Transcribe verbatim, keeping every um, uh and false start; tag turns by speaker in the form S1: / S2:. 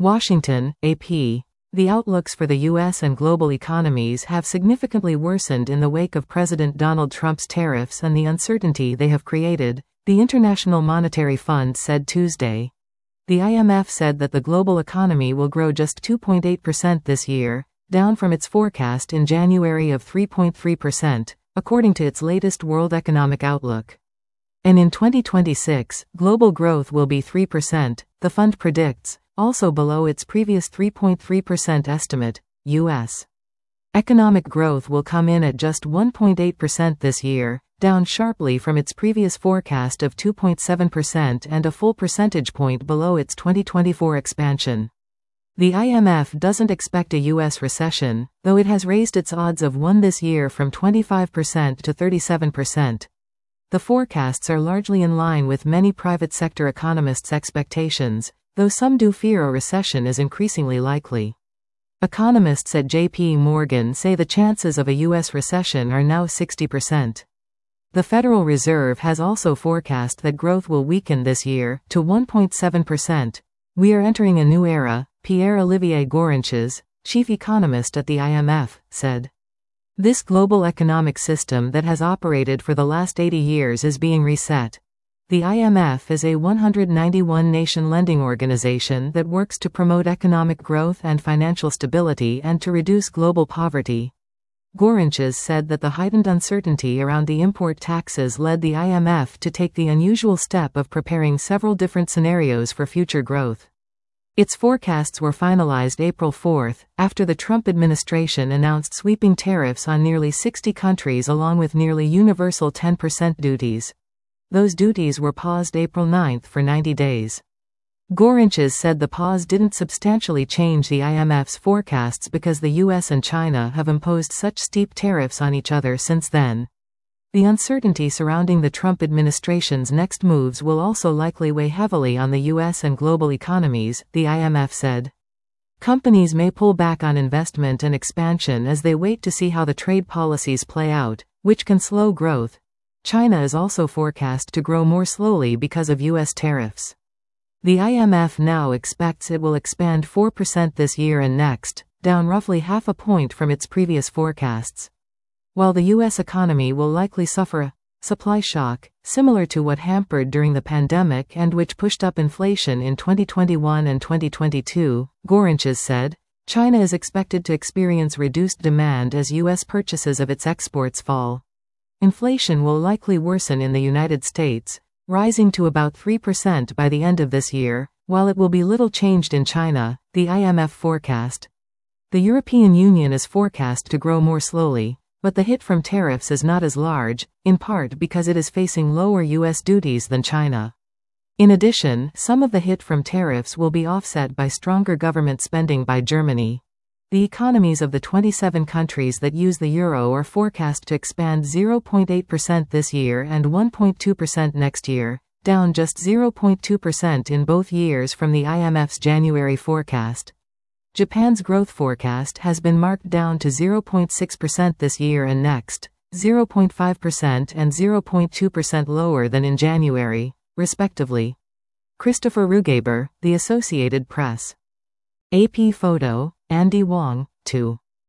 S1: Washington, A P. The outlooks for the U S and global economies have significantly worsened in the wake of President Donald Trump's tariffs and the uncertainty they have created, the International Monetary Fund said Tuesday. The I M F said that the global economy will grow just two point eight percent this year, down from its forecast in January of three point three percent, according to its latest World Economic Outlook. And in twenty twenty-six, global growth will be three percent, the fund predicts, also below its previous three point three percent estimate. U S economic growth will come in at just one point eight percent this year, down sharply from its previous forecast of two point seven percent and a full percentage point below its twenty twenty-four expansion. The I M F doesn't expect a U S recession, though it has raised its odds of one this year from twenty-five percent to thirty-seven percent. The forecasts are largely in line with many private sector economists' expectations, though some do fear a recession is increasingly likely. Economists at J P Morgan say the chances of a U S recession are now sixty percent. The Federal Reserve has also forecast that growth will weaken this year to one point seven percent. We are entering a new era, Pierre-Olivier Gourantjes, chief economist at the I M F, said. This global economic system that has operated for the last eighty years is being reset. The I M F is a one hundred ninety-one nation lending organization that works to promote economic growth and financial stability and to reduce global poverty. Gourantjes said that the heightened uncertainty around the import taxes led the I M F to take the unusual step of preparing several different scenarios for future growth. Its forecasts were finalized April fourth, after the Trump administration announced sweeping tariffs on nearly sixty countries along with nearly universal ten percent duties. Those duties were paused April ninth for ninety days. Gourantjes said the pause didn't substantially change the I M F's forecasts because the U S and China have imposed such steep tariffs on each other since then. The uncertainty surrounding the Trump administration's next moves will also likely weigh heavily on the U S and global economies, the I M F said. Companies may pull back on investment and expansion as they wait to see how the trade policies play out, which can slow growth. China is also forecast to grow more slowly because of U S tariffs. The I M F now expects it will expand four percent this year and next, down roughly half a point from its previous forecasts. While the U S economy will likely suffer a supply shock, similar to what hampered during the pandemic and which pushed up inflation in twenty twenty-one and twenty twenty-two, Gourantjes said, China is expected to experience reduced demand as U S purchases of its exports fall. Inflation will likely worsen in the United States, rising to about three percent by the end of this year, while it will be little changed in China, the I M F forecast. The European Union is forecast to grow more slowly, but the hit from tariffs is not as large, in part because it is facing lower U S duties than China. In addition, some of the hit from tariffs will be offset by stronger government spending by Germany. The economies of the twenty-seven countries that use the euro are forecast to expand zero point eight percent this year and one point two percent next year, down just zero point two percent in both years from the I M F's January forecast. Japan's growth forecast has been marked down to zero point six percent this year and next, zero point five percent and zero point two percent lower than in January, respectively. Christopher Rugaber, The Associated Press. A P photo, Andy Wong, two.